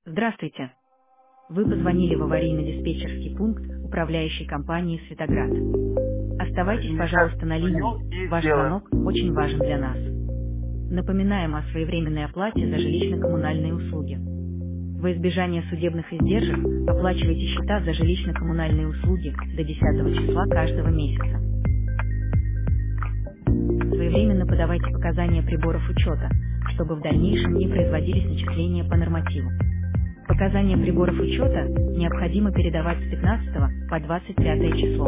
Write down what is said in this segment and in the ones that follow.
Здравствуйте. Вы позвонили в аварийно-диспетчерский пункт управляющей компании «Светоград». Оставайтесь, пожалуйста, на Звоню линии. и Ваш сделаем. звонок очень важен для нас. Напоминаем о своевременной оплате за жилищно-коммунальные услуги. Во избежание судебных издержек оплачивайте счета за жилищно-коммунальные услуги до 10 числа каждого месяца. Своевременно подавайте показания приборов учета, чтобы в дальнейшем не производились начисления по нормативу. Показания приборов учета необходимо передавать с 15 по 25 число.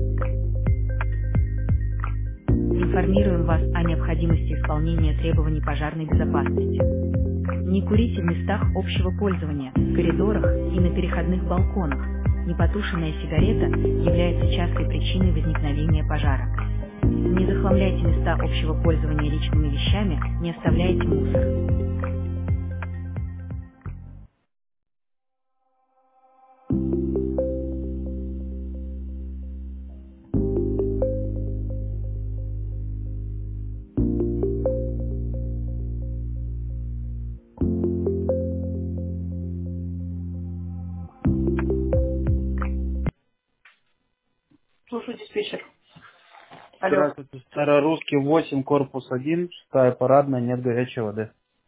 Информируем вас о необходимости исполнения требований пожарной безопасности. Не курите в местах общего пользования, в коридорах и на переходных балконах. Непотушенная сигарета является частой причиной возникновения пожара. Не захламляйте места общего пользования личными вещами, не оставляйте мусор. Слушаю, диспетчер. Алло. Здравствуйте. Старорусский 8, корпус 1, 6 парадная, нет горячей воды.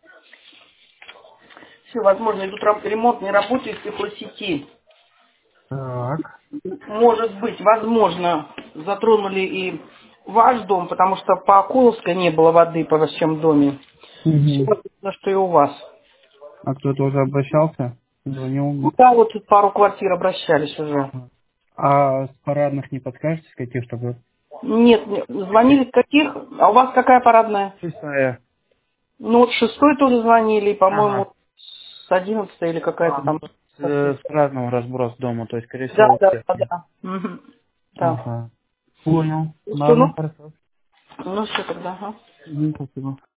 Все, возможно, идут ремонт, не работает теплосети. Так. Может быть, возможно, затронули и ваш дом, потому что по Окуловской не было воды по всем доме. Все Угу. возможно, что и у вас. А кто-то уже обращался? Звонил? Да, вот тут пару квартир обращались уже. Ага. А с парадных не подскажете, с каких чтобы? Нет, звонили с каких? А у вас какая парадная? 6. Ну вот с 6 тоже звонили, и, Ага. по-моему, с 11 или какая-то Ну, там. с разного разброс дома, то есть, скорее Да, всего, у да, всех да, нет. да. Мгм. Да. Ага. Понял. Ну, все, Ладно, ну, хорошо. ну все тогда, ага. Мгм, спасибо.